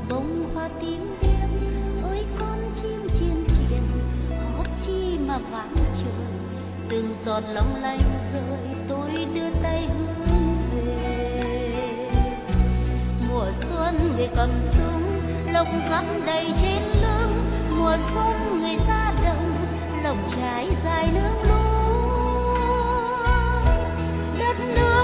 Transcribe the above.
bông hoa tím biếc, ơi con chim chiên chiền hót chi mà vang trời, từng giọt long lanh rơi tôi đưa tay hướng về. Mùa xuân người cầm súng lộc khắp đầy trên lưng, mùa xuân người ra đồng lộc trái dài nương lúa, đất nước